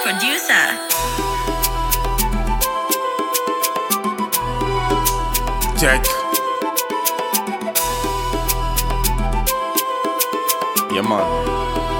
producer. Check. Yeah, man.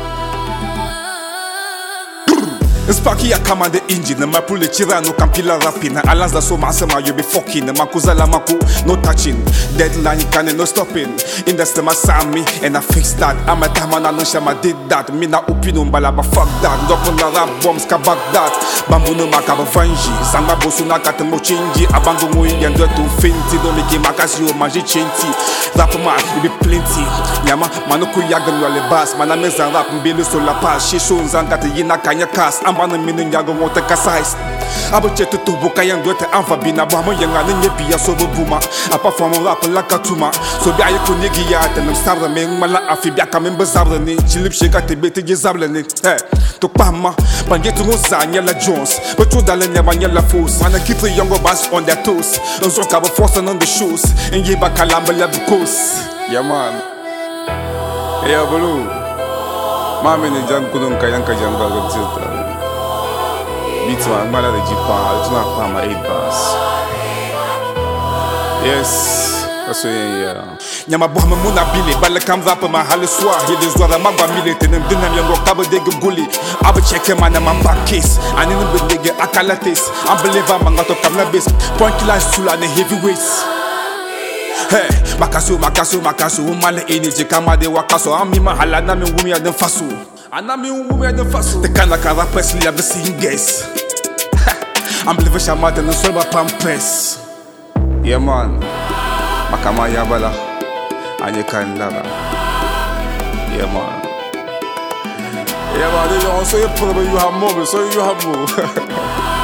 Sparky a command the engine, ma pull the chira no campilla rapping. Alas da so masama you be fucking. Makuzala maku no touching. Deadline can no stopping. Industry ma sami and I fix that. I'm a tamana no shama did that. Me na opinion balaba fuck that. Dopon la rap bombs ka back that. Bambu no makaba vanji. Sangba bosu na kate mo chinji. Abango mo yen do to finti. Do me ki makasi yo maji chinti. Rap man you be plenty. Yama manoku yagan wale bass. Mana mezan rap mbele so la pass. Shisho nzangate yina kanya kas. Bana minin yago wonte kasais abo chetu to boka yang dote anfa bina ba mo yanga ne biya so buma apa famo rap la katuma so bi ayi ko negi ya tanam sabra me mala afi bi aka membe zabra ni chilip sheka te bete je zabla ni to pama bangetu no zanya la jones but to dalen ya banya la force mana keep the younger bass on their toes on so ka force on the shoes and ye ba kalamba la because yeah man yeah bulu mami ni jang kunun kayan ka jang ba gabzita beats man, man the Japan, it's not for my 8 bars. Yes, that's what yeah. Nyama bohma muna bile, bala kam rap ma hal soir. Ye des zoara magba mile tenem dinam yango kaba dege guli. Aba cheke mana mamba case, anene bedege akalates. Unbeliever mangato kamna base. Point class sula ne heavyweights. Hey, makasu, male energy kama de wakaso. Ami mahala na me wumi ya den fasu. Anami wumi ya den fasu. The kind of rappers li have the singers. I'm believing Shama and Solba Pampers. Yeah, man. Makama Yabala. And you can lava. Yeah, man. Yeah, man. You also you have more, so you have more.